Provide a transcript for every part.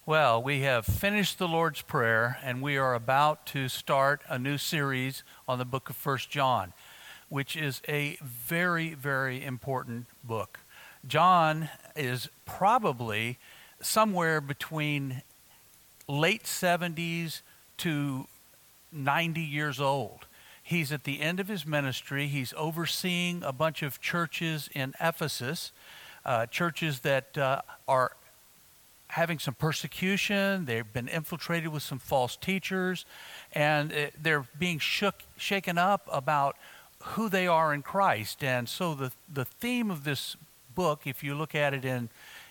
Well, we have finished the Lord's Prayer, and we are about to start a new series on the book of First John, which is a very, very important book. John is probably somewhere between late 70s to 90 years old. He's at the end of his ministry. He's overseeing a bunch of churches in Ephesus, churches that are having some persecution. They've been infiltrated with some false teachers, and they're being shaken up about who they are in Christ. And so the theme of this book, if you look at it in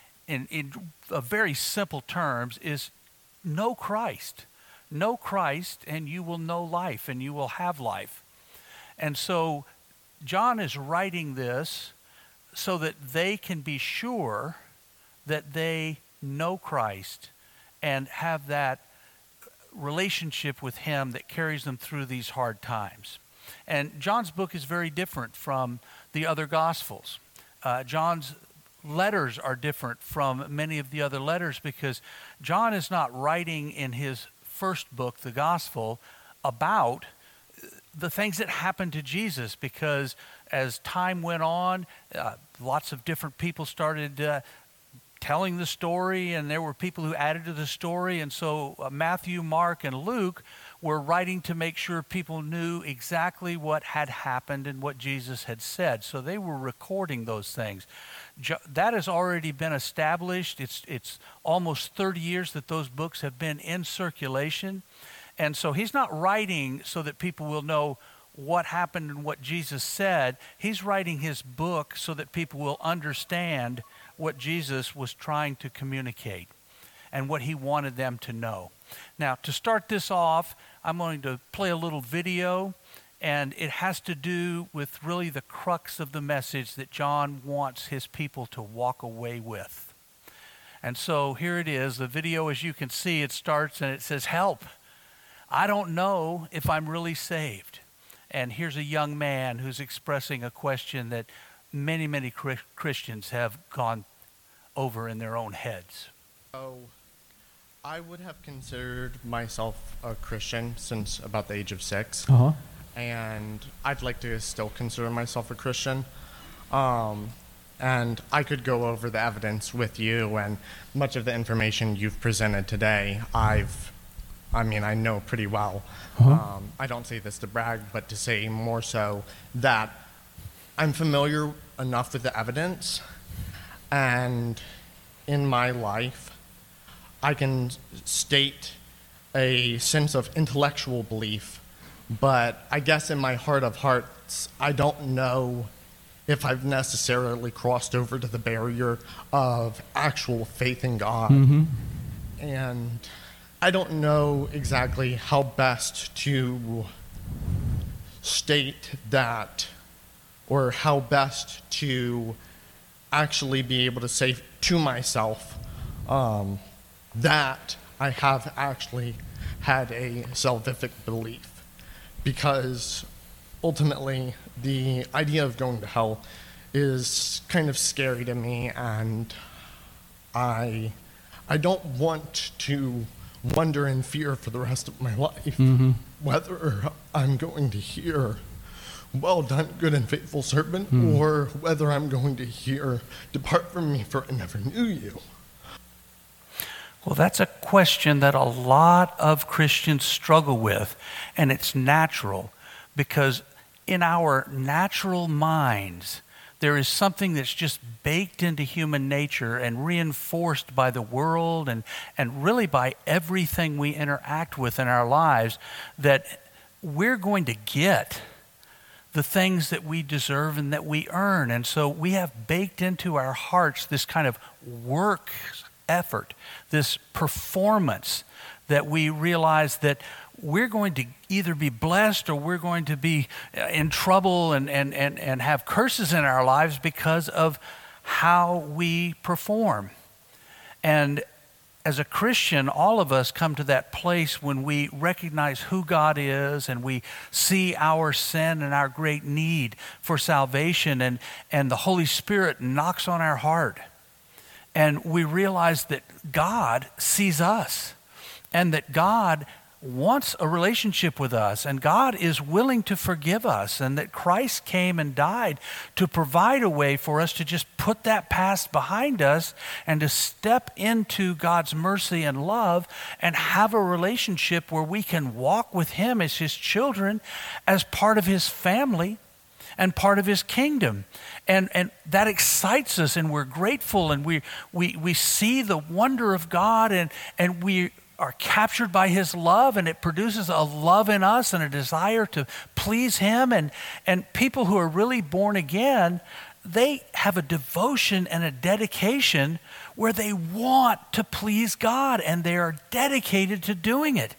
a very simple terms, is know Christ. Know Christ, and you will know life, and you will have life. And so John is writing this so that they can be sure that they know Christ and have that relationship with Him that carries them through these hard times. And John's book is very different from the other Gospels. John's letters are different from many of the other letters because John is not writing in his first book, the Gospel, about the things that happened to Jesus, because as time went on, lots of different people started telling the story, and there were people who added to the story. And so Matthew, Mark, and Luke were writing to make sure people knew exactly what had happened and what Jesus had said. So they were recording those things. That has already been established. It's almost 30 years that those books have been in circulation. And so he's not writing so that people will know what happened and what Jesus said. He's writing his book so that people will understand what Jesus was trying to communicate and what he wanted them to know. Now, to start this off, I'm going to play a little video, and it has to do with really the crux of the message that John wants his people to walk away with. And so here it is. The video, as you can see, it starts and it says, "Help. I don't know if I'm really saved." And here's a young man who's expressing a question that many Christians have gone over in their own heads. So, I would have considered myself a Christian since about the age of 6. And I'd like to still consider myself a Christian. And I could go over the evidence with you, and much of the information you've presented today, I know pretty well. I don't say this to brag, but to say more so that I'm familiar enough with the evidence, and in my life, I can state a sense of intellectual belief, but I guess in my heart of hearts, I don't know if I've necessarily crossed over to the barrier of actual faith in God. And I don't know exactly how best to state that, or how best to actually be able to say to myself that I have actually had a salvific belief. Because ultimately, the idea of going to hell is kind of scary to me, and I don't want to wonder in fear for the rest of my life whether I'm going to hear, "Well done, good and faithful servant," or whether I'm going to hear, "Depart from me, for I never knew you." Well, that's a question that a lot of Christians struggle with, and it's natural, because in our natural minds, there is something that's just baked into human nature and reinforced by the world and really by everything we interact with in our lives, that we're going to get the things that we deserve and that we earn. And so we have baked into our hearts this kind of work effort, this performance, that we realize that we're going to either be blessed or we're going to be in trouble and have curses in our lives because of how we perform. And as a Christian, all of us come to that place when we recognize who God is, and we see our sin and our great need for salvation, and the Holy Spirit knocks on our heart. And we realize that God sees us and that God wants a relationship with us, and God is willing to forgive us, and that Christ came and died to provide a way for us to just put that past behind us and to step into God's mercy and love and have a relationship where we can walk with him as his children, as part of his family and part of his kingdom. And that excites us, and we're grateful, and we see the wonder of God, and we are captured by his love, and it produces a love in us and a desire to please him. And people who are really born again, they have a devotion and a dedication where they want to please God, and they are dedicated to doing it.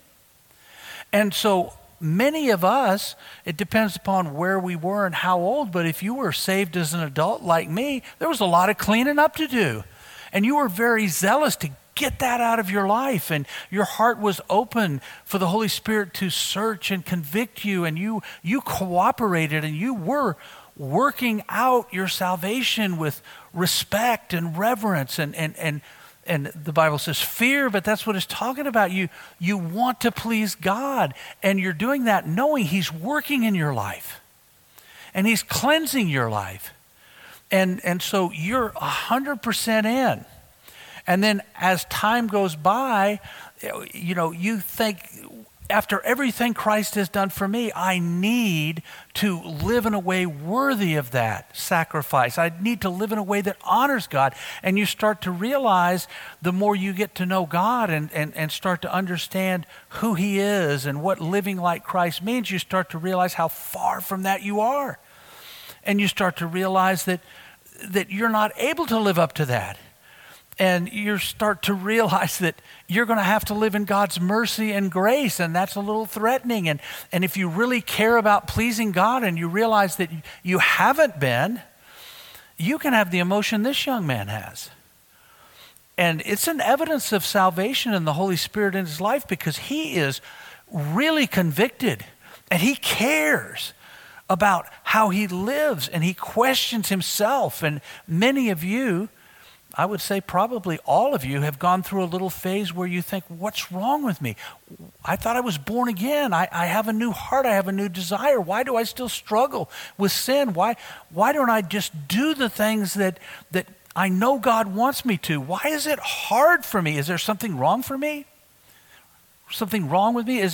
And so many of us, it depends upon where we were and how old, but if you were saved as an adult like me, there was a lot of cleaning up to do. And you were very zealous to get that out of your life, and your heart was open for the Holy Spirit to search and convict you, and you cooperated, and you were working out your salvation with respect and reverence, and the Bible says fear, but that's what it's talking about. You want to please God, and you're doing that knowing he's working in your life, and he's cleansing your life, and so you're 100% in. And then as time goes by, you think, after everything Christ has done for me, I need to live in a way worthy of that sacrifice. I need to live in a way that honors God. And you start to realize, the more you get to know God and start to understand who he is and what living like Christ means, you start to realize how far from that you are. And you start to realize that you're not able to live up to that. And you start to realize that you're going to have to live in God's mercy and grace, and that's a little threatening. And if you really care about pleasing God and you realize that you haven't been, you can have the emotion this young man has. And it's an evidence of salvation and the Holy Spirit in his life, because he is really convicted and he cares about how he lives, and he questions himself. And many of you, I would say probably all of you, have gone through a little phase where you think, what's wrong with me? I thought I was born again. I have a new heart. I have a new desire. Why do I still struggle with sin? Why don't I just do the things that I know God wants me to? Why is it hard for me? Is there something wrong for me? Something wrong with me?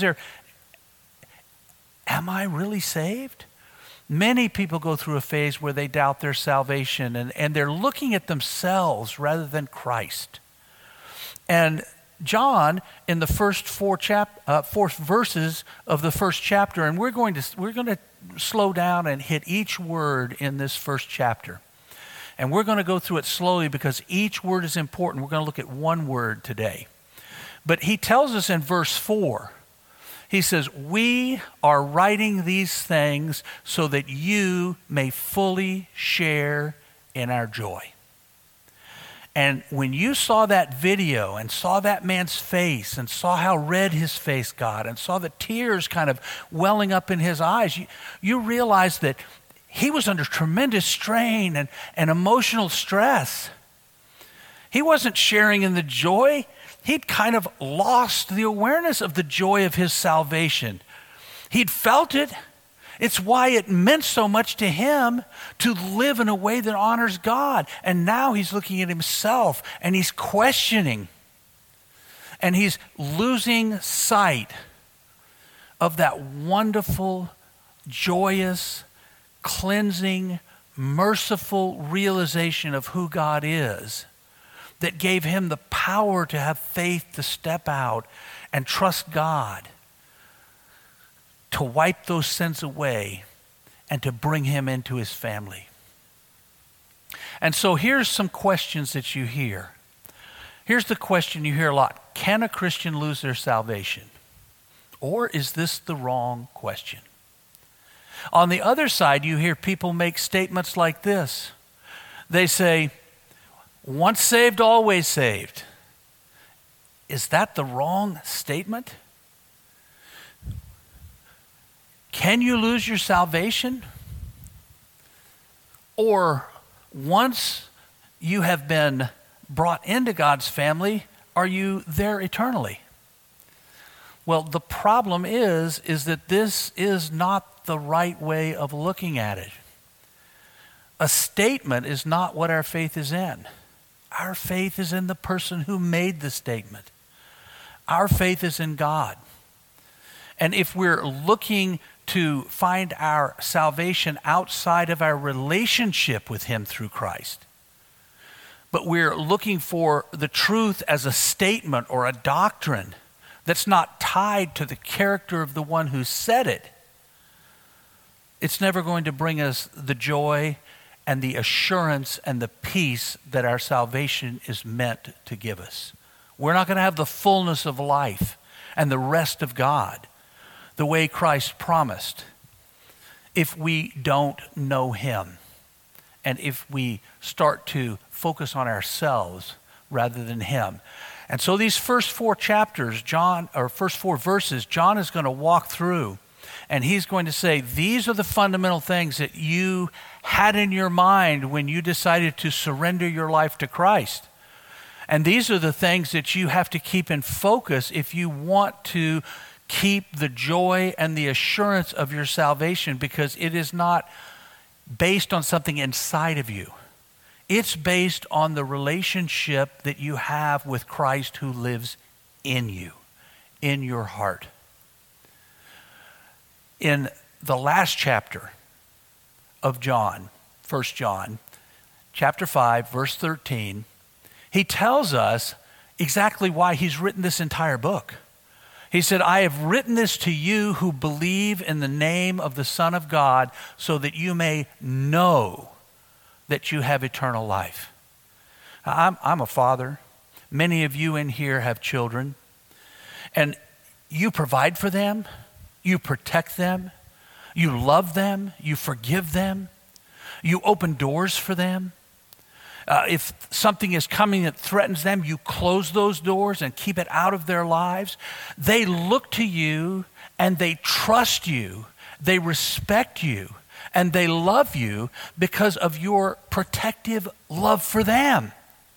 Am I really saved? Many people go through a phase where they doubt their salvation, and they're looking at themselves rather than Christ. And John, in the first four verses of the first chapter, and we're going to slow down and hit each word in this first chapter. And we're going to go through it slowly because each word is important. We're going to look at one word today. But he tells us in verse 4, he says, we are writing these things so that you may fully share in our joy. And when you saw that video and saw that man's face and saw how red his face got and saw the tears kind of welling up in his eyes, you realized that he was under tremendous strain and emotional stress. He wasn't sharing in the joy. He'd kind of lost the awareness of the joy of his salvation. He'd felt it. It's why it meant so much to him to live in a way that honors God. And now he's looking at himself and he's questioning. And he's losing sight of that wonderful, joyous, cleansing, merciful realization of who God is, that gave him the power to have faith to step out and trust God to wipe those sins away and to bring him into his family. And so here's some questions that you hear. Here's the question you hear a lot. Can a Christian lose their salvation? Or is this the wrong question? On the other side, you hear people make statements like this. They say, once saved, always saved. Is that the wrong statement? Can you lose your salvation? Or once you have been brought into God's family, are you there eternally? Well, the problem is that this is not the right way of looking at it. A statement is not what our faith is in. Our faith is in the person who made the statement. Our faith is in God. And if we're looking to find our salvation outside of our relationship with him through Christ, but we're looking for the truth as a statement or a doctrine that's not tied to the character of the one who said it, it's never going to bring us the joy and the assurance and the peace that our salvation is meant to give us. We're not going to have the fullness of life and the rest of God the way Christ promised if we don't know him and if we start to focus on ourselves rather than him. And so these first four verses, John is going to walk through, and he's going to say, these are the fundamental things that you had in your mind when you decided to surrender your life to Christ. And these are the things that you have to keep in focus if you want to keep the joy and the assurance of your salvation, because it is not based on something inside of you. It's based on the relationship that you have with Christ who lives in you, in your heart. In the last chapter of John, 1 John, chapter 5, verse 13, he tells us exactly why he's written this entire book. He said, I have written this to you who believe in the name of the Son of God, so that you may know that you have eternal life. I'm a father. Many of you in here have children. And you provide for them. You protect them. You love them. You forgive them. You open doors for them. If something is coming that threatens them, you close those doors and keep it out of their lives. They look to you and they trust you. They respect you. And they love you because of your protective love for them.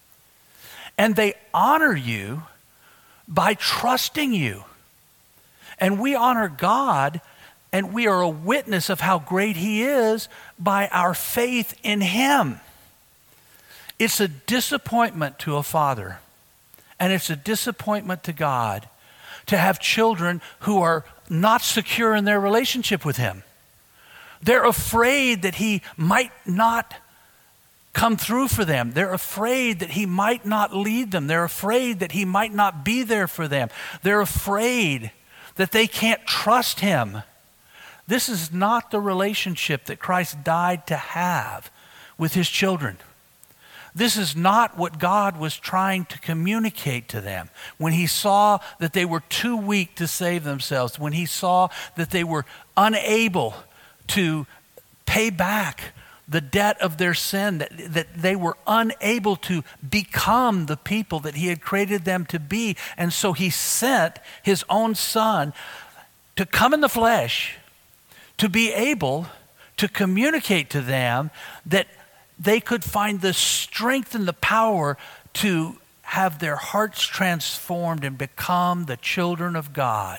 And they honor you by trusting you. And we honor God, and we are a witness of how great he is by our faith in him. It's a disappointment to a father, and it's a disappointment to God to have children who are not secure in their relationship with him. They're afraid that he might not come through for them. They're afraid that he might not lead them. They're afraid that he might not be there for them. They're afraid that they can't trust him. This is not the relationship that Christ died to have with his children. This is not what God was trying to communicate to them when he saw that they were too weak to save themselves, when he saw that they were unable to pay back the debt of their sin, that they were unable to become the people that he had created them to be. And so he sent his own son to come in the flesh, to be able to communicate to them that they could find the strength and the power to have their hearts transformed and become the children of God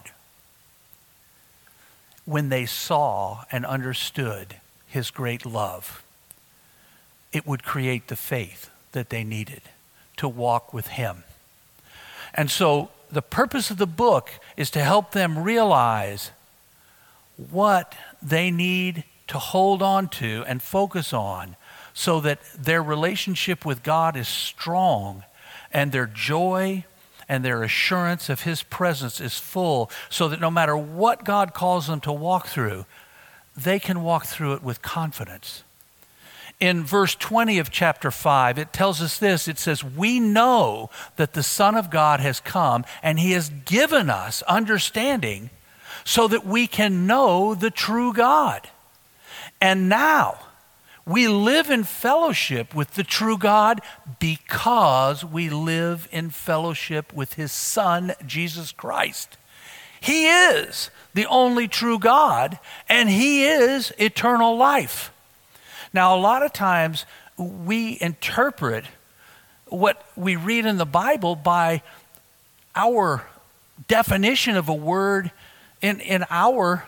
when they saw and understood his great love. It would create the faith that they needed to walk with him. And so the purpose of the book is to help them realize what they need to hold on to and focus on, so that their relationship with God is strong and their joy and their assurance of his presence is full, so that no matter what God calls them to walk through, they can walk through it with confidence. In verse 20 of chapter 5, it tells us this. It says, we know that the Son of God has come, and he has given us understanding so that we can know the true God. And now we live in fellowship with the true God because we live in fellowship with his Son, Jesus Christ. He is the only true God, and he is eternal life. Now, a lot of times we interpret what we read in the Bible by our definition of a word in our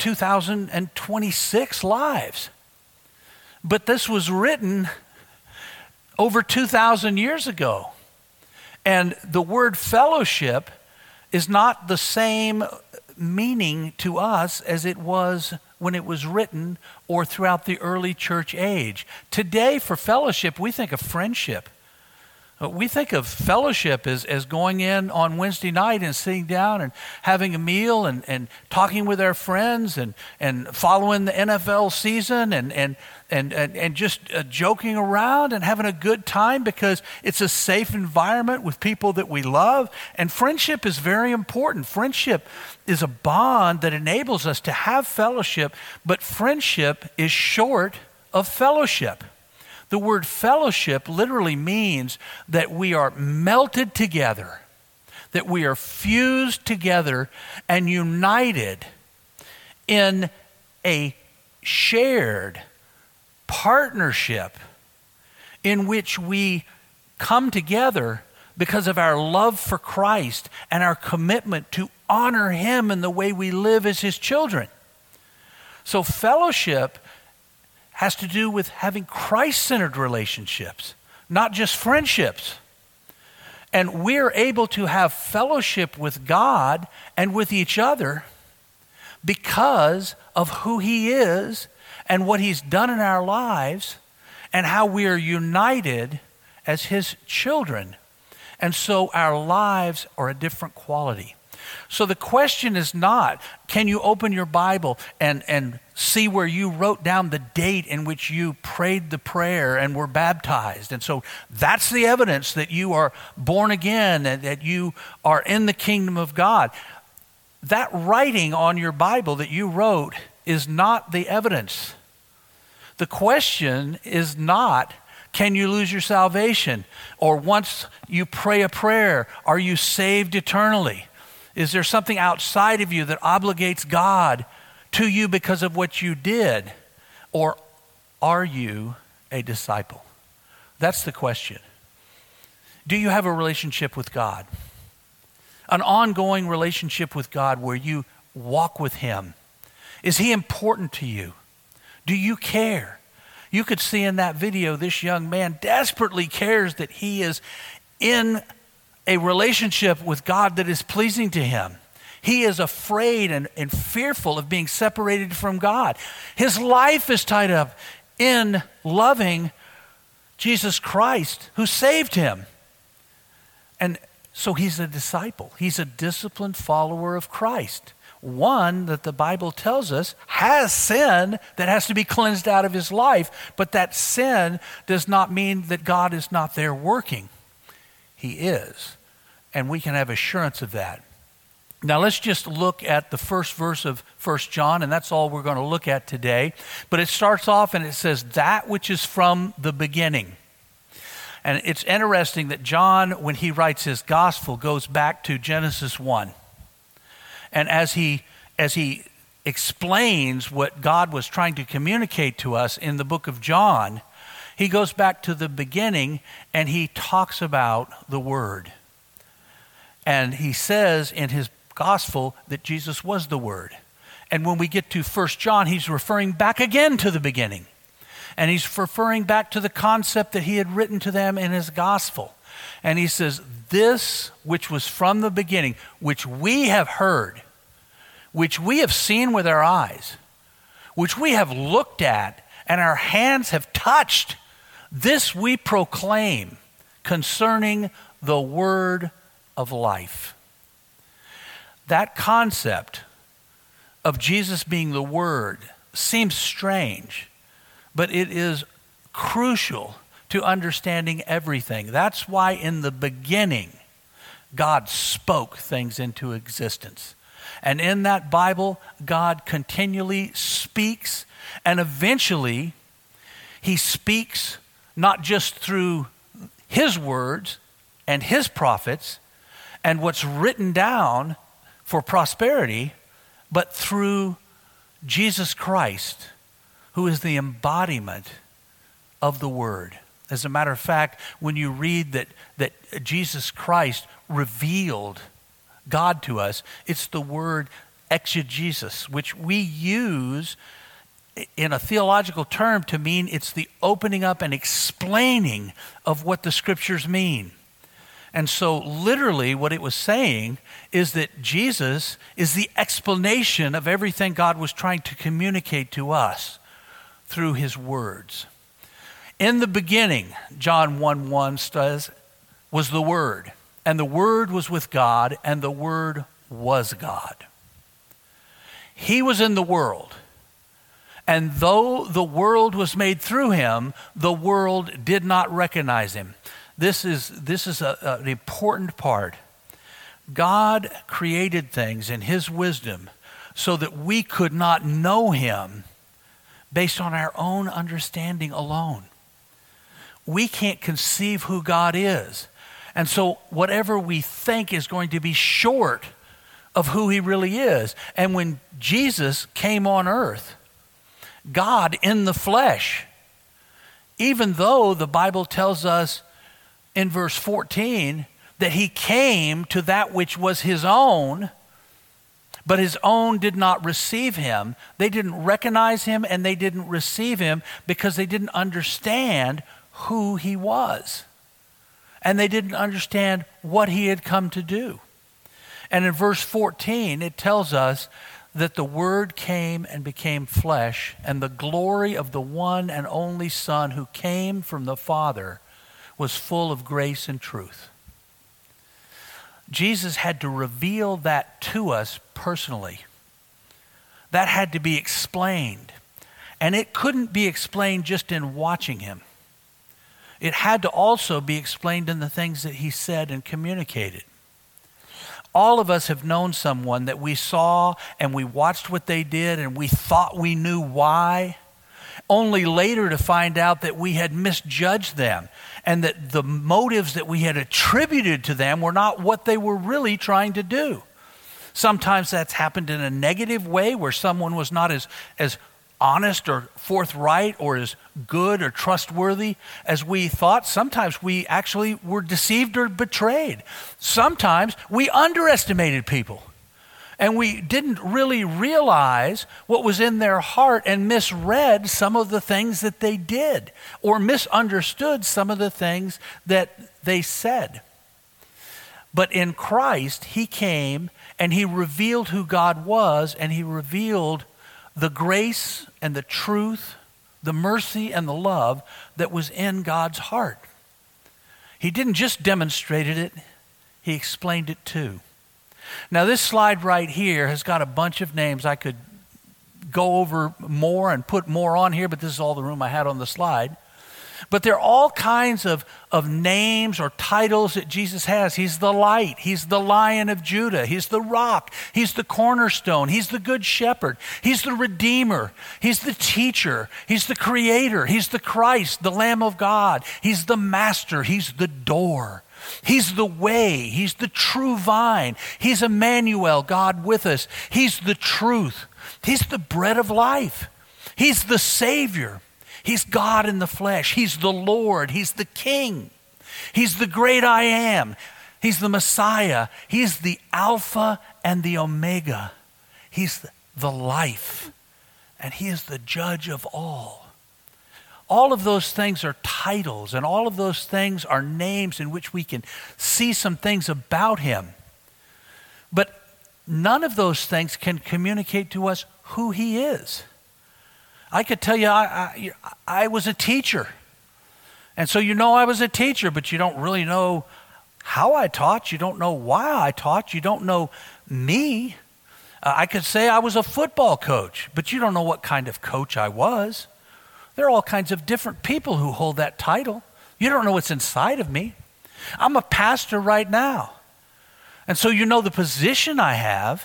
2026 lives. But this was written over 2,000 years ago. And the word fellowship is not the same meaning to us as it was when it was written or throughout the early church age. Today, for fellowship, we think of friendship. We think of fellowship as going in on Wednesday night and sitting down and having a meal and talking with our friends and following the NFL season and just joking around and having a good time because it's a safe environment with people that we love. And friendship is very important. Friendship is a bond that enables us to have fellowship, but friendship is short of fellowship. The word fellowship literally means that we are melted together, that we are fused together and united in a shared partnership in which we come together because of our love for Christ and our commitment to honor Him in the way we live as His children. So fellowship has to do with having Christ-centered relationships, not just friendships. And we're able to have fellowship with God and with each other because of who He is and what He's done in our lives and how we are united as His children. And so our lives are a different quality. So the question is not, can you open your Bible and see where you wrote down the date in which you prayed the prayer and were baptized? And so that's the evidence that you are born again and that you are in the kingdom of God. That writing on your Bible that you wrote is not the evidence. The question is not, can you lose your salvation? Or once you pray a prayer, are you saved eternally? Is there something outside of you that obligates God to you because of what you did? Or are you a disciple? That's the question. Do you have a relationship with God? An ongoing relationship with God where you walk with Him. Is He important to you? Do you care? You could see in that video this young man desperately cares that he is in a relationship with God that is pleasing to him. He is afraid and fearful of being separated from God. His life is tied up in loving Jesus Christ who saved him. And so he's a disciple. He's a disciplined follower of Christ. One that the Bible tells us has sin that has to be cleansed out of his life, but that sin does not mean that God is not there working. He is. And we can have assurance of that. Now let's just look at the first verse of 1 John, and that's all we're going to look at today. But it starts off and it says, that which is from the beginning. And it's interesting that John, when he writes his gospel, goes back to Genesis 1. And as he explains what God was trying to communicate to us in the book of John, he goes back to the beginning and he talks about the Word. And he says in his gospel that Jesus was the Word. And when we get to 1 John, he's referring back again to the beginning. And he's referring back to the concept that he had written to them in his gospel. And he says, this which was from the beginning, which we have heard, which we have seen with our eyes, which we have looked at and our hands have touched, this we proclaim concerning the word of life. That concept of Jesus being the Word seems strange, but it is crucial to understanding everything. That's why in the beginning, God spoke things into existence. And in that Bible, God continually speaks, and eventually He speaks not just through His words and His prophets and what's written down for prosperity, but through Jesus Christ, who is the embodiment of the Word. As a matter of fact, when you read that Jesus Christ revealed God to us, it's the word exegesis, which we use in a theological term to mean it's the opening up and explaining of what the scriptures mean. And so literally what it was saying is that Jesus is the explanation of everything God was trying to communicate to us through his words. In the beginning, John 1:1 says, was the Word, and the Word was with God, and the Word was God. He was in the world, and though the world was made through him, the world did not recognize him. This is an important part. God created things in his wisdom so that we could not know him based on our own understanding alone. We can't conceive who God is. And so whatever we think is going to be short of who he really is. And when Jesus came on earth, God in the flesh, even though the Bible tells us in verse 14 that he came to that which was his own, but his own did not receive him. They didn't recognize him and they didn't receive him because they didn't understand who he was. And they didn't understand what he had come to do. And in verse 14, it tells us that the Word came and became flesh, and the glory of the one and only Son who came from the Father was full of grace and truth. Jesus had to reveal that to us personally. That had to be explained. And it couldn't be explained just in watching him. It had to also be explained in the things that he said and communicated. All of us have known someone that we saw and we watched what they did and we thought we knew why, only later to find out that we had misjudged them and that the motives that we had attributed to them were not what they were really trying to do. Sometimes that's happened in a negative way where someone was not as honest or forthright or as good or trustworthy as we thought. Sometimes we actually were deceived or betrayed. Sometimes we underestimated people and we didn't really realize what was in their heart and misread some of the things that they did or misunderstood some of the things that they said. But in Christ, he came and he revealed who God was, and he revealed the grace and the truth, the mercy and the love that was in God's heart. He didn't just demonstrate it, he explained it too. Now this slide right here has got a bunch of names. I could go over more and put more on here, but this is all the room I had on the slide. But there are all kinds of names or titles that Jesus has. He's the light. He's the Lion of Judah. He's the rock. He's the cornerstone. He's the good shepherd. He's the redeemer. He's the teacher. He's the creator. He's the Christ, the Lamb of God. He's the master. He's the door. He's the way. He's the true vine. He's Emmanuel, God with us. He's the truth. He's the bread of life. He's the Savior. He's God in the flesh. He's the Lord. He's the King. He's the great I am. He's the Messiah. He's the Alpha and the Omega. He's the life. And he is the judge of all. All of those things are titles, and all of those things are names in which we can see some things about him. But none of those things can communicate to us who he is. I could tell you I was a teacher. And so you know I was a teacher, but you don't really know how I taught. You don't know why I taught. You don't know me. I could say I was a football coach, but you don't know what kind of coach I was. There are all kinds of different people who hold that title. You don't know what's inside of me. I'm a pastor right now. And so you know the position I have.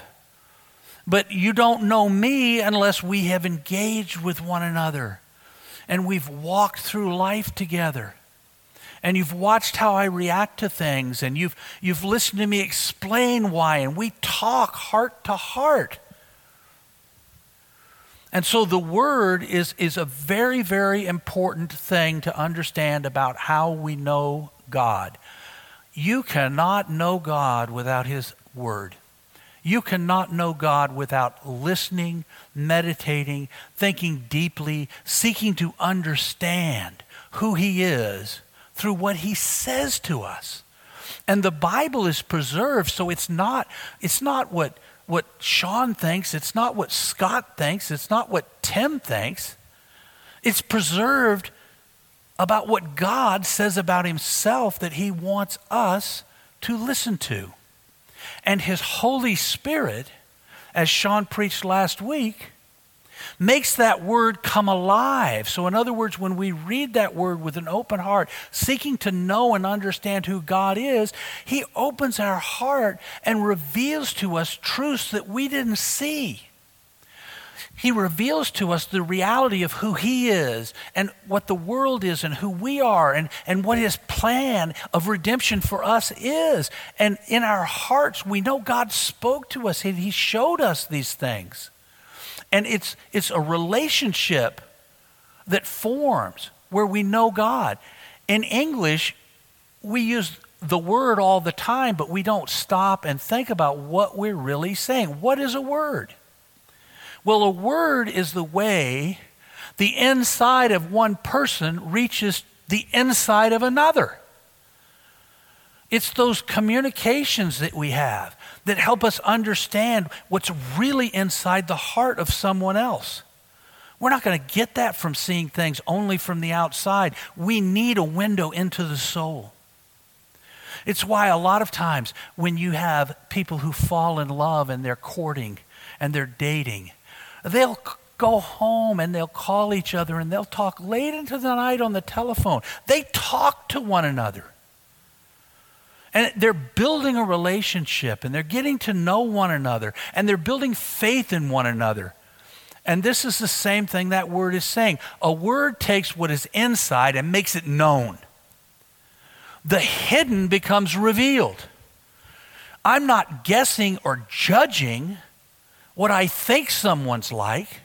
But you don't know me unless we have engaged with one another and we've walked through life together and you've watched how I react to things and you've listened to me explain why, and we talk heart to heart. And so the Word is a very, very important thing to understand about how we know God. You cannot know God without His Word. You cannot know God without listening, meditating, thinking deeply, seeking to understand who He is through what He says to us. And the Bible is preserved, so it's not what Sean thinks, it's not what Scott thinks, it's not what Tim thinks. It's preserved about what God says about Himself that He wants us to listen to. And His Holy Spirit, as Sean preached last week, makes that word come alive. So in other words, when we read that word with an open heart, seeking to know and understand who God is, He opens our heart and reveals to us truths that we didn't see. He reveals to us the reality of who He is and what the world is and who we are and what His plan of redemption for us is. And in our hearts, we know God spoke to us. He showed us these things. And it's a relationship that forms where we know God. In English, we use the word all the time, but we don't stop and think about what we're really saying. What is a word? Well, a word is the way the inside of one person reaches the inside of another. It's those communications that we have that help us understand what's really inside the heart of someone else. We're not going to get that from seeing things only from the outside. We need a window into the soul. It's why a lot of times when you have people who fall in love and they're courting and they're dating, they'll go home and they'll call each other and they'll talk late into the night on the telephone. They talk to one another. And they're building a relationship and they're getting to know one another and they're building faith in one another. And this is the same thing that word is saying. A word takes what is inside and makes it known. The hidden becomes revealed. I'm not guessing or judging what I think someone's like.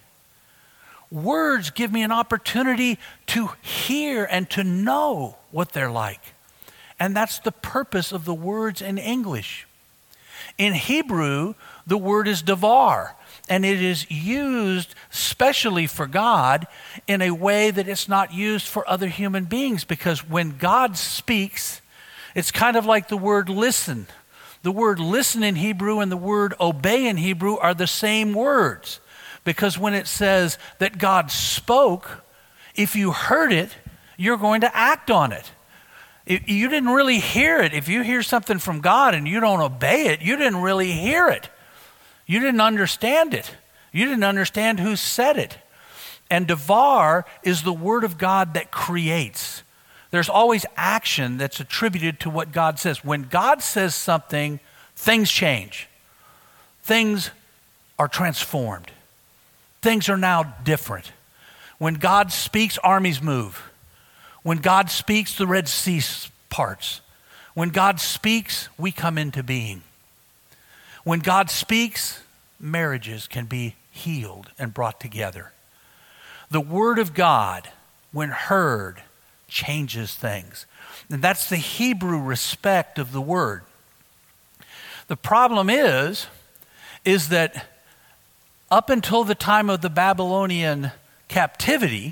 Words give me an opportunity to hear and to know what they're like. And that's the purpose of the words in English. In Hebrew, the word is davar, and it is used specially for God in a way that it's not used for other human beings, because when God speaks, it's kind of like the word listen. The word listen in Hebrew and the word obey in Hebrew are the same words, because when it says that God spoke, if you heard it, you're going to act on it. You didn't really hear it. If you hear something from God and you don't obey it, you didn't really hear it. You didn't understand it. You didn't understand who said it. And davar is the word of God that creates. There's always action that's attributed to what God says. When God says something, things change. Things are transformed. Things are now different. When God speaks, armies move. When God speaks, the Red Sea parts. When God speaks, we come into being. When God speaks, marriages can be healed and brought together. The Word of God, when heard, changes things. And that's the Hebrew respect of the Word. The problem is that up until the time of the Babylonian captivity,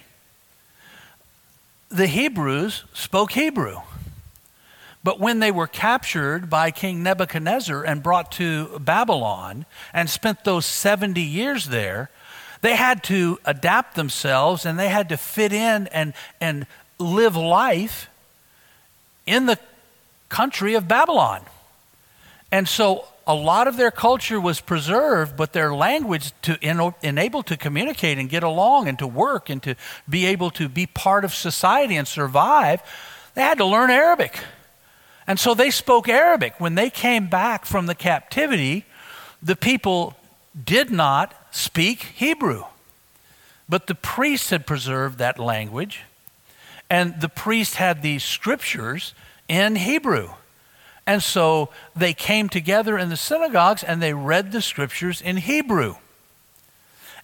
the Hebrews spoke Hebrew. But when they were captured by King Nebuchadnezzar and brought to Babylon and spent those 70 years there, they had to adapt themselves and they had to fit in and live life in the country of Babylon. And so a lot of their culture was preserved, but their language to enable to communicate and get along and to work and to be able to be part of society and survive, they had to learn Arabic. And so they spoke Arabic. When they came back from the captivity, the people did not speak Hebrew. But the priests had preserved that language, and the priests had these scriptures in Hebrew. And so they came together in the synagogues and they read the scriptures in Hebrew.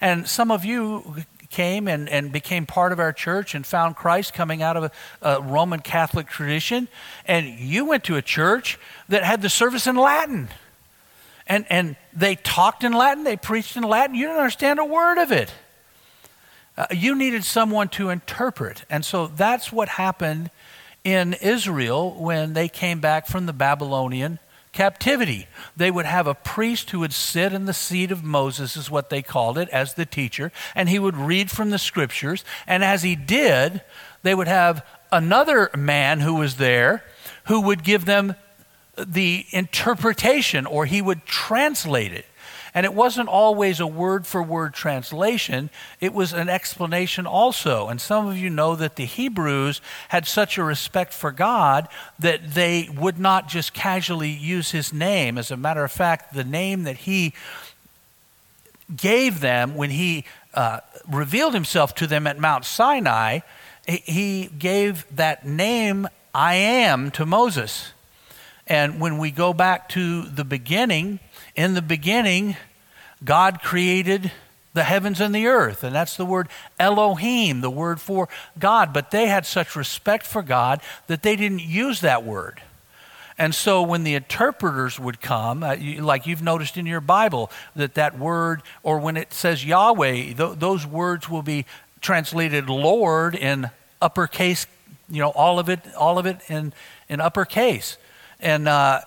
And some of you came and became part of our church and found Christ coming out of a Roman Catholic tradition. And you went to a church that had the service in Latin. And they talked in Latin, they preached in Latin. You didn't understand a word of it. You needed someone to interpret. And so that's what happened in Israel when they came back from the Babylonian captivity. They would have a priest who would sit in the seat of Moses, is what they called it, as the teacher, and he would read from the scriptures. And as he did, they would have another man who was there who would give them the interpretation, or he would translate it. And it wasn't always a word-for-word translation. It was an explanation also. And some of you know that the Hebrews had such a respect for God that they would not just casually use his name. As a matter of fact, the name that he gave them when he revealed himself to them at Mount Sinai, he gave that name, I am, to Moses. And when we go back to the beginning, in the beginning, God created the heavens and the earth. And that's the word Elohim, the word for God. But they had such respect for God that they didn't use that word. And so when the interpreters would come, like you've noticed in your Bible, that word, or when it says Yahweh, those words will be translated Lord in uppercase, all of it in uppercase. And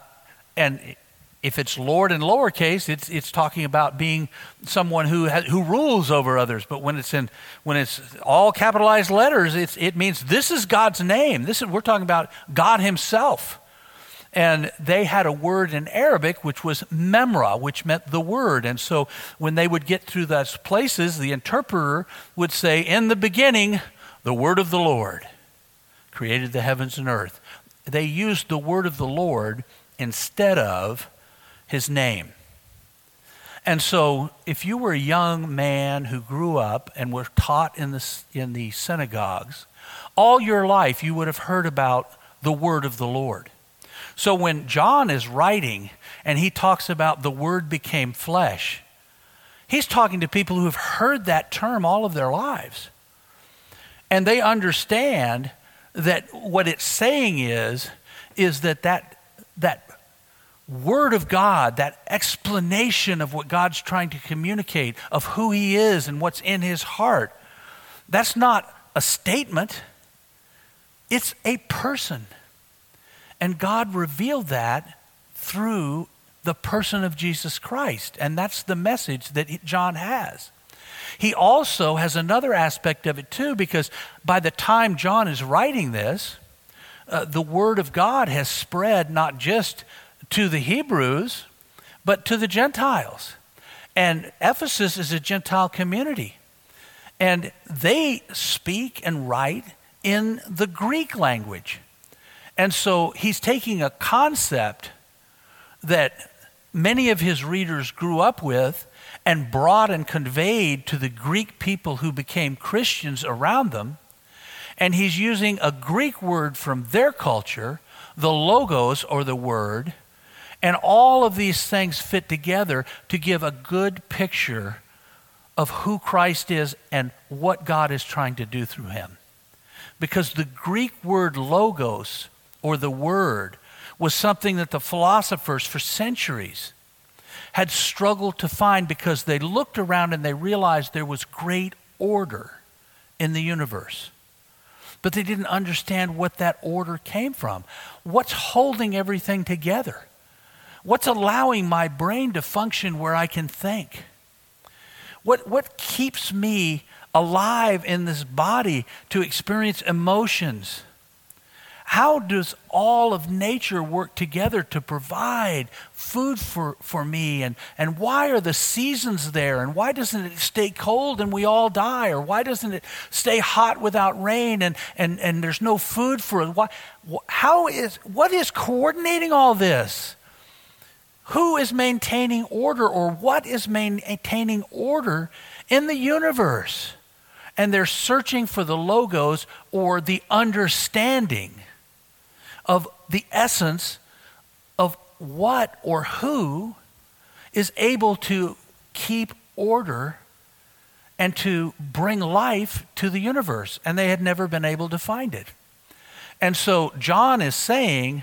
if it's Lord in lowercase, it's talking about being someone who rules over others. But when it's all capitalized letters, it means this is God's name. We're talking about God Himself. And they had a word in Arabic which was memra, which meant the word. And so when they would get through those places, the interpreter would say, "In the beginning, the word of the Lord created the heavens and earth." They used the word of the Lord instead of his name. And so if you were a young man who grew up and were taught in the synagogues, all your life you would have heard about the word of the Lord. So when John is writing and he talks about the word became flesh, he's talking to people who have heard that term all of their lives. And they understand that what it's saying is that word of God, that explanation of what God's trying to communicate, of who he is and what's in his heart, that's not a statement. It's a person. And God revealed that through the person of Jesus Christ. And that's the message that John has. He also has another aspect of it too, because by the time John is writing this, the word of God has spread not just to the Hebrews, but to the Gentiles. And Ephesus is a Gentile community. And they speak and write in the Greek language. And so he's taking a concept that many of his readers grew up with and brought and conveyed to the Greek people who became Christians around them. And he's using a Greek word from their culture, the logos, or the word, and all of these things fit together to give a good picture of who Christ is and what God is trying to do through him. Because the Greek word logos, or the word, was something that the philosophers for centuries had struggled to find, because they looked around and they realized there was great order in the universe. But they didn't understand what that order came from. What's holding everything together? What's allowing my brain to function where I can think? What keeps me alive in this body to experience emotions? How does all of nature work together to provide food for me? And why are the seasons there? And why doesn't it stay cold and we all die? Or why doesn't it stay hot without rain and there's no food for it? What is coordinating all this? Who is maintaining order, or what is maintaining order in the universe? And they're searching for the logos, or the understanding of the essence of what or who is able to keep order and to bring life to the universe, and they had never been able to find it. And so John is saying,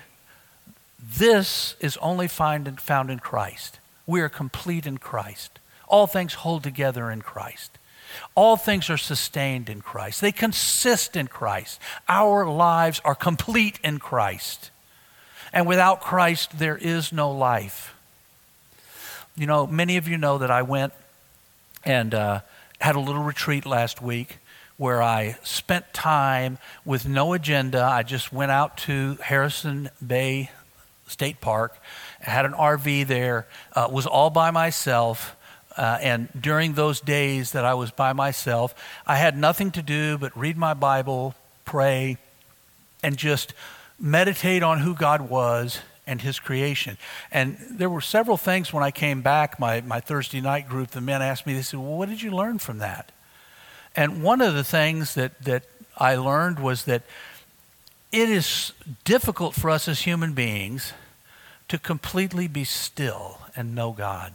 this is only found in Christ. We are complete in Christ. All things hold together in Christ. All things are sustained in Christ. They consist in Christ. Our lives are complete in Christ. And without Christ, there is no life. You know, many of you know that I went and had a little retreat last week where I spent time with no agenda. I just went out to Harrison Bay State Park, had an RV there, was all by myself. And during those days that I was by myself, I had nothing to do but read my Bible, pray, and just meditate on who God was and his creation. And there were several things when I came back, my Thursday night group, the men asked me, they said, well, what did you learn from that? And one of the things that I learned was that it is difficult for us as human beings to completely be still and know God.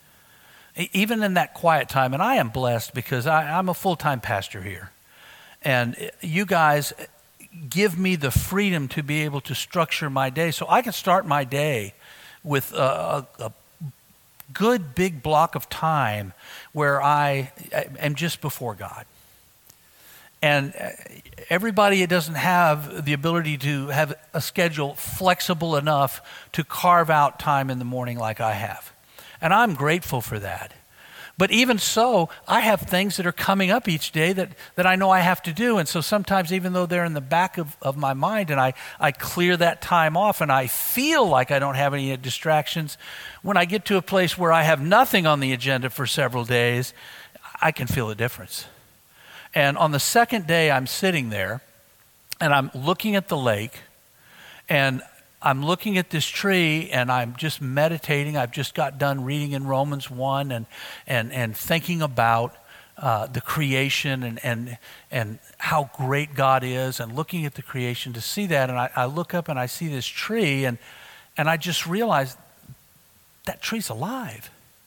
Even in that quiet time, and I am blessed because I'm a full-time pastor here. And you guys give me the freedom to be able to structure my day. So I can start my day with a good big block of time where I am just before God. And everybody doesn't have the ability to have a schedule flexible enough to carve out time in the morning like I have. And I'm grateful for that. But even so, I have things that are coming up each day that I know I have to do. And so sometimes, even though they're in the back of my mind and I clear that time off and I feel like I don't have any distractions, when I get to a place where I have nothing on the agenda for several days, I can feel a difference. And on the second day, I'm sitting there and I'm looking at the lake and I'm looking at this tree and I'm just meditating. I've just got done reading in Romans 1 and thinking about the creation and how great God is and looking at the creation to see that. And I look up and I see this tree and I just realize that tree's alive.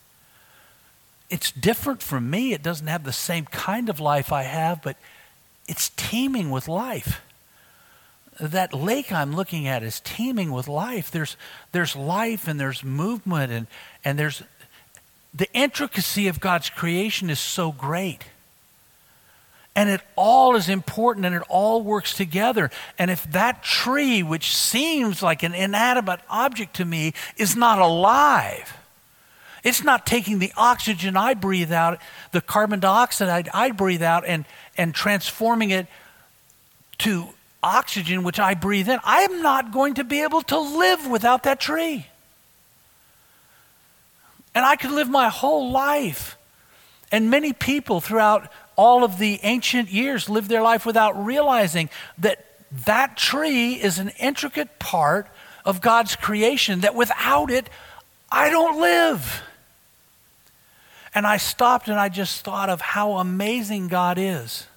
It's different from me. It doesn't have the same kind of life I have, but it's teeming with life. That lake I'm looking at is teeming with life. There's life and there's movement and there's the intricacy of God's creation is so great. And it all is important and it all works together. And if that tree, which seems like an inanimate object to me, is not alive, it's not taking the oxygen I breathe out, the carbon dioxide I breathe out and transforming it to oxygen which I breathe in, I am not going to be able to live without that tree. And I could live my whole life. And many people throughout all of the ancient years lived their life without realizing that that tree is an intricate part of God's creation, that without it, I don't live. And I stopped and I just thought of how amazing God is.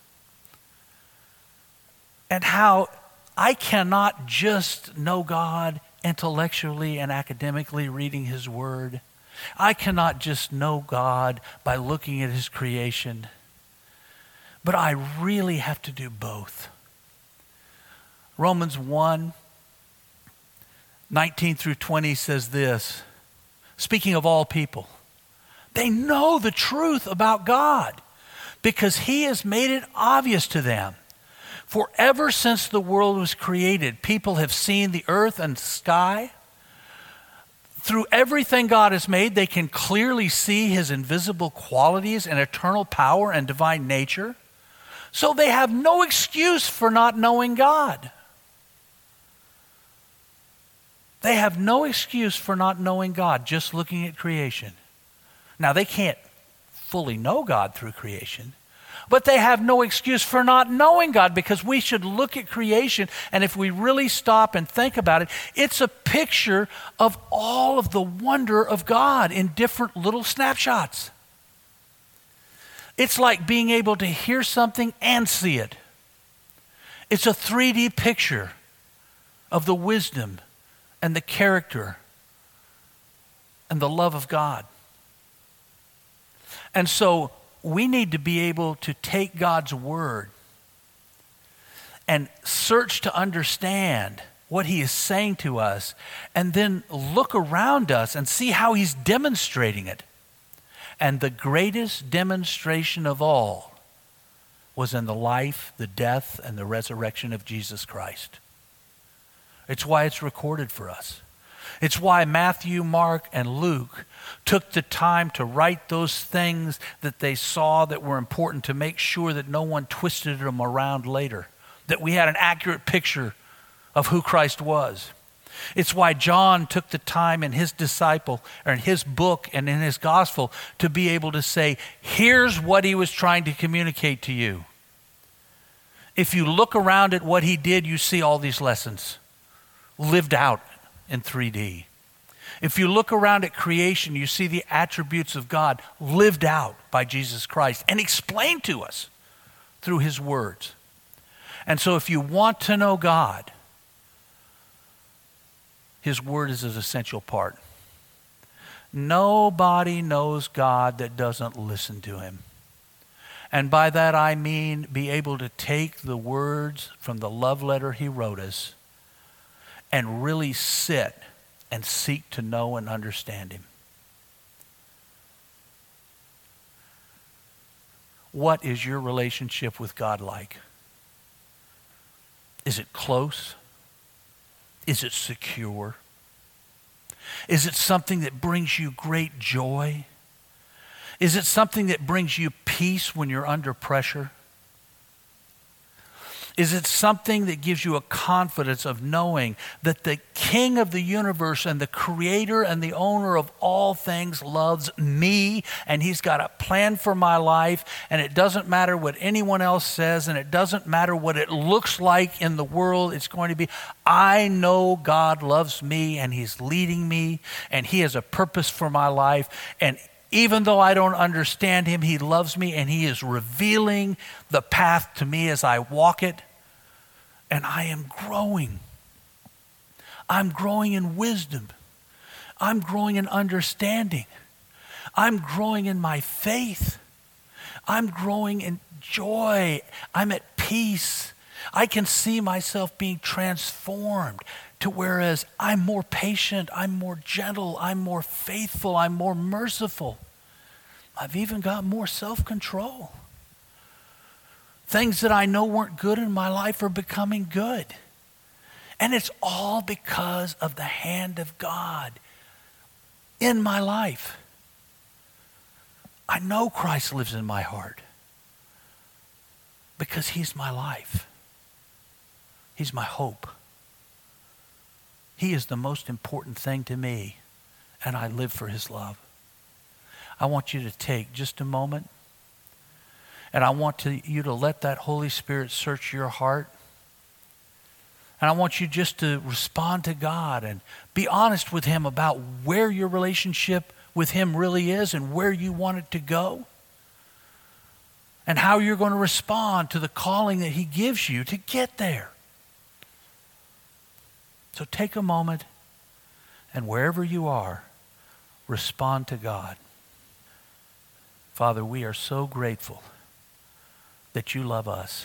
And how I cannot just know God intellectually and academically reading his word. I cannot just know God by looking at his creation. But I really have to do both. Romans 1, 19 through 20 says this, speaking of all people, they know the truth about God because he has made it obvious to them. For ever since the world was created, people have seen the earth and sky. Through everything God has made, they can clearly see his invisible qualities and eternal power and divine nature. So they have no excuse for not knowing God. They have no excuse for not knowing God just looking at creation. Now, they can't fully know God through creation. But they have no excuse for not knowing God because we should look at creation, and if we really stop and think about it, it's a picture of all of the wonder of God in different little snapshots. It's like being able to hear something and see it. It's a 3D picture of the wisdom and the character and the love of God. And so we need to be able to take God's word and search to understand what he is saying to us, and then look around us and see how he's demonstrating it. And the greatest demonstration of all was in the life, the death, and the resurrection of Jesus Christ. It's why it's recorded for us. It's why Matthew, Mark, and Luke took the time to write those things that they saw that were important, to make sure that no one twisted them around later, that we had an accurate picture of who Christ was. It's why John took the time in his disciple, or in his book and in his gospel, to be able to say, here's what he was trying to communicate to you. If you look around at what he did, you see all these lessons lived out in 3D. If you look around at creation, you see the attributes of God lived out by Jesus Christ and explained to us through his words. And so if you want to know God, his word is an essential part. Nobody knows God that doesn't listen to him. And by that I mean be able to take the words from the love letter he wrote us and really sit and seek to know and understand him. What is your relationship with God like? Is it close? Is it secure? Is it something that brings you great joy? Is it something that brings you peace when you're under pressure? Is it something that gives you a confidence of knowing that the King of the universe and the creator and the owner of all things loves me, and he's got a plan for my life, and it doesn't matter what anyone else says, and it doesn't matter what it looks like in the world, it's going to be, I know God loves me and he's leading me and he has a purpose for my life, and even though I don't understand him, he loves me and he is revealing the path to me as I walk it. And I am growing. I'm growing in wisdom. I'm growing in understanding. I'm growing in my faith. I'm growing in joy. I'm at peace. I can see myself being transformed to whereas I'm more patient, I'm more gentle, I'm more faithful, I'm more merciful. I've even got more self-control. Things that I know weren't good in my life are becoming good. And it's all because of the hand of God in my life. I know Christ lives in my heart because he's my life. He's my hope. He is the most important thing to me, and I live for his love. I want you to take just a moment, and I want you to let that Holy Spirit search your heart. And I want you just to respond to God and be honest with him about where your relationship with him really is and where you want it to go. And how you're going to respond to the calling that he gives you to get there. So take a moment, and wherever you are, respond to God. Father, we are so grateful that you love us.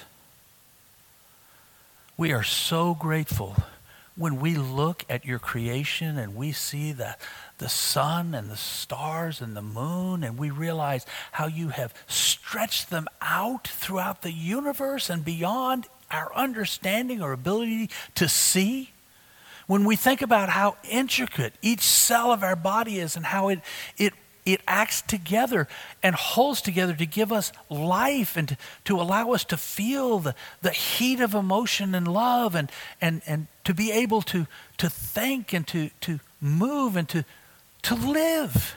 We are so grateful when we look at your creation and we see the sun and the stars and the moon, and we realize how you have stretched them out throughout the universe and beyond our understanding or ability to see. When we think about how intricate each cell of our body is and how it acts together and holds together to give us life and to allow us to feel the heat of emotion and love and to be able to think and to move and to live.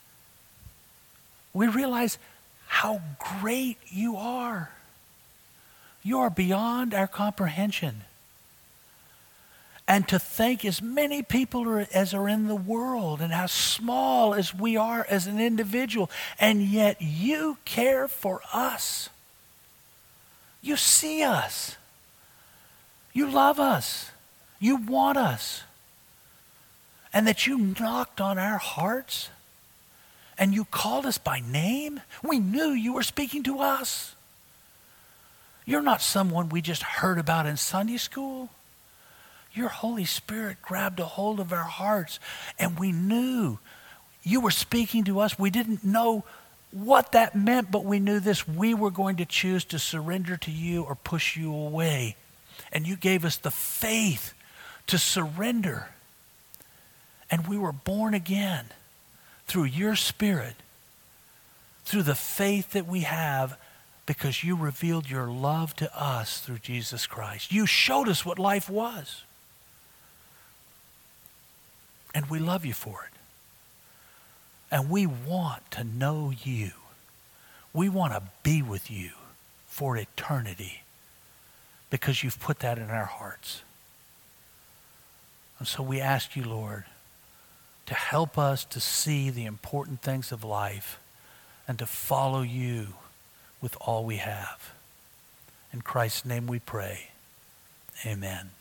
We realize how great you are. You are beyond our comprehension. And to think as many people as are in the world and how small as we are as an individual, and yet you care for us. You see us. You love us. You want us. And that you knocked on our hearts And you called us by name. We knew you were speaking to us. You're not someone we just heard about in Sunday school. Your Holy Spirit grabbed a hold of our hearts, and we knew you were speaking to us. We didn't know what that meant, but we knew this. We were going to choose to surrender to you or push you away. And you gave us the faith to surrender. And we were born again through your Spirit, through the faith that we have, because you revealed your love to us through Jesus Christ. You showed us what life was. And we love you for it. And we want to know you. We want to be with you for eternity because you've put that in our hearts. And so we ask you, Lord, to help us to see the important things of life and to follow you with all we have. In Christ's name we pray. Amen.